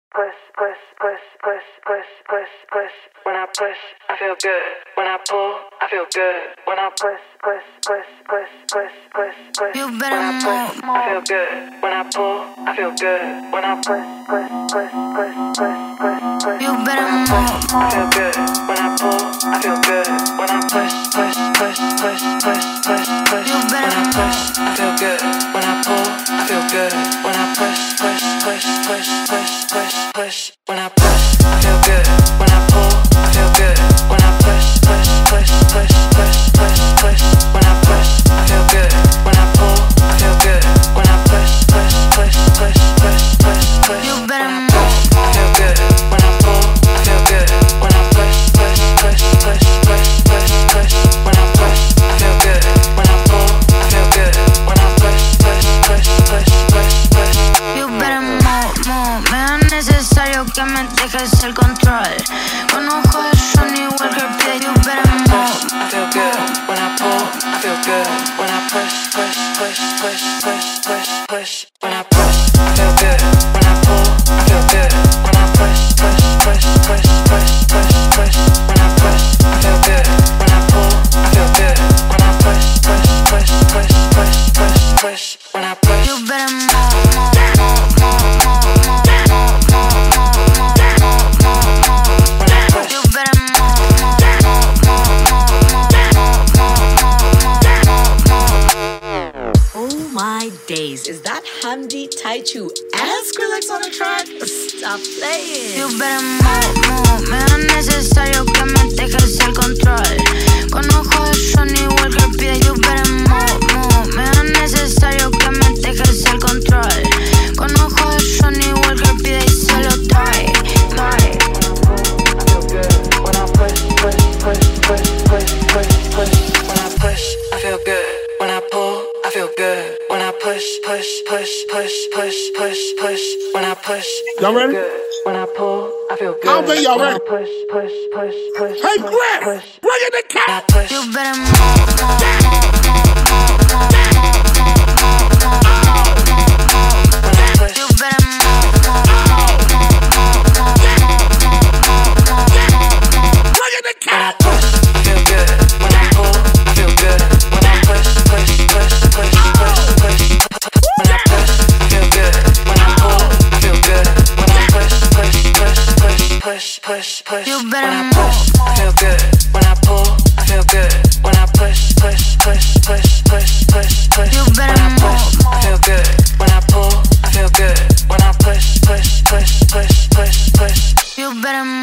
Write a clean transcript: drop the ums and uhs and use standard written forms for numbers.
When I push, I feel good. When I pull, I feel good. When I push. You better When I push, I feel good. When I pull, I feel good. When I push. You better I feel good. When I pull, I feel good. When I push. You better When I push, I feel good. When I pull, I feel good. When I push. When I push, I feel good. When I pull, I feel good. When I push. When I push, I feel good. When I pull, I feel good. When I push. You better When I push, I feel good. When I pull, I feel good. When I push. When I push, I feel good. When I pull, I feel good. When I push. You better move. Me es necesario que me dejes el control. Con ojo de Johnny Walker pide. You better move. I feel good. When I pull, I feel good. When I push. When I push, I feel good. When I pull, I feel good. When I push. When I push, I feel good. When I pull, I feel good. When I push. When I push. You better move. You better Oh my days, is that Hamdi Taichu and Skrillex on the track? Stop playing. You better move. Me es necesario que me dejes el control. Con ojo de Johnny Walker pide. You better move. Me es necesario que me dejes el control. Con ojo de Johnny Walker pide y se lo trae. When I push, I feel good. When I pull, I feel good. When I push. When I push, Y'all ready? good. When I pull, I feel good. I don't think y'all When I ready. push. Hey, Grant, bring in the cat. When I push. You better move. You better move. Bring in the When I cat. push, I feel good. When I pull, I feel good. When I push. When I push, I feel good. When I pull, I feel good. When I push. You When better I move. push, I feel good. When I pull, I feel good. When I push. You better When I push, move. I feel good. When I pull, I feel good. When I push. You better move.